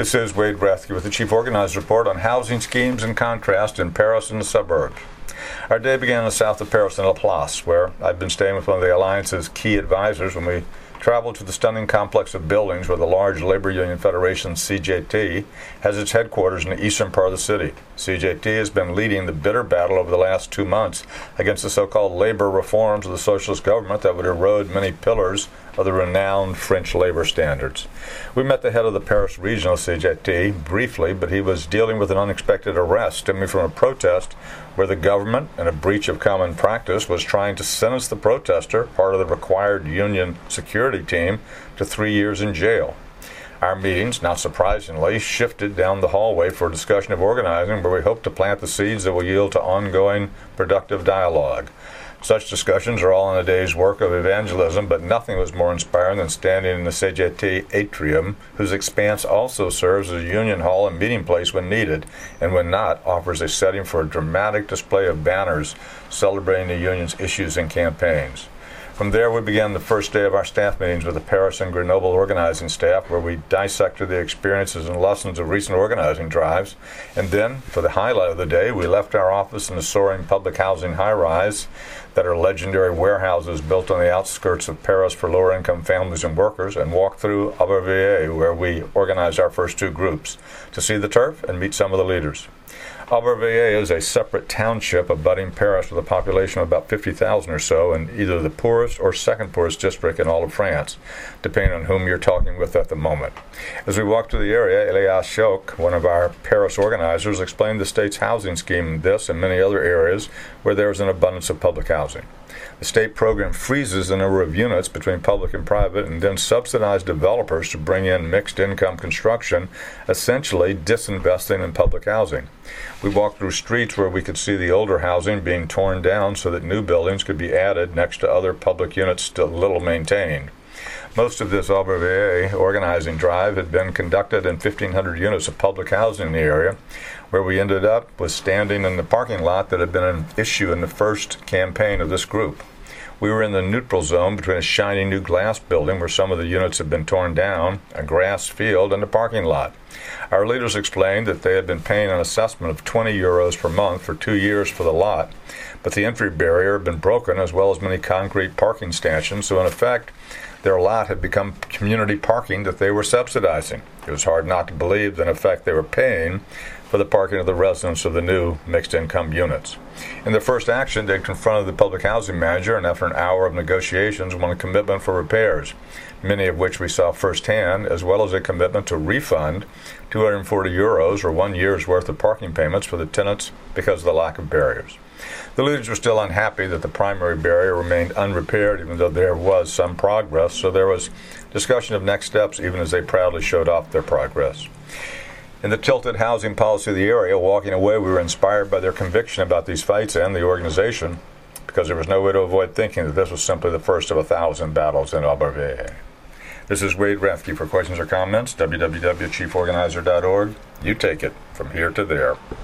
This is Wade Rathke with the Chief Organizer's Report on housing schemes and contrast in Paris and the suburbs. Our day began in the south of Paris in La Place, where I'd been staying with one of the Alliance's key advisors when we traveled to the stunning complex of buildings where the large labor union federation CGT has its headquarters in the eastern part of the city. CGT has been leading the bitter battle over the last 2 months against the so-called labor reforms of the socialist government that would erode many pillars of the renowned French labor standards. We met the head of the Paris regional CGT briefly, but he was dealing with an unexpected arrest stemming from a protest where the government, in a breach of common practice, was trying to sentence the protester, part of the required union security team, to 3 years in jail. Our meetings, not surprisingly, shifted down the hallway for a discussion of organizing where we hope to plant the seeds that will yield to ongoing, productive dialogue. Such discussions are all in a day's work of evangelism, but nothing was more inspiring than standing in the CGT atrium, whose expanse also serves as a union hall and meeting place when needed, and when not, offers a setting for a dramatic display of banners celebrating the union's issues and campaigns. From there, we began the first day of our staff meetings with the Paris and Grenoble organizing staff, where we dissected the experiences and lessons of recent organizing drives. And then, for the highlight of the day, we left our office in the soaring public housing high-rise that are legendary warehouses built on the outskirts of Paris for lower-income families and workers, and walked through Aubervilliers, where we organized our first two groups, to see the turf and meet some of the leaders. Aubervilliers is a separate township abutting Paris with a population of about 50,000 or so, in either the poorest or second poorest district in all of France, depending on whom you're talking with at the moment. As we walked through the area, Elias Schoch, one of our Paris organizers, explained the state's housing scheme in this and many other areas where there is an abundance of public housing. The state program freezes the number of units between public and private and then subsidizes developers to bring in mixed-income construction, essentially disinvesting in public housing. We walked through streets where we could see the older housing being torn down so that new buildings could be added next to other public units still little maintained. Most of this Aubervilliers organizing drive had been conducted in 1,500 units of public housing in the area, where we ended up with standing in the parking lot that had been an issue in the first campaign of this group. We were in the neutral zone between a shiny new glass building where some of the units had been torn down, a grass field, and a parking lot. Our leaders explained that they had been paying an assessment of 20 euros per month for 2 years for the lot, but the entry barrier had been broken as well as many concrete parking stanchions, so in effect, their lot had become community parking that they were subsidizing. It was hard not to believe that in effect they were paying for the parking of the residents of the new mixed-income units. In their first action, they confronted the public housing manager and after an hour of negotiations won a commitment for repairs, many of which we saw firsthand, as well as a commitment to refund 240 euros or 1 year's worth of parking payments for the tenants because of the lack of barriers. The leaders were still unhappy that the primary barrier remained unrepaired, even though there was some progress, so there was discussion of next steps even as they proudly showed off their progress. In the tilted housing policy of the area, walking away, we were inspired by their conviction about these fights and the organization, because there was no way to avoid thinking that this was simply the first of 1,000 battles in Aubervilliers. This is Wade Rathke. For questions or comments, www.chieforganizer.org. You take it from here to there.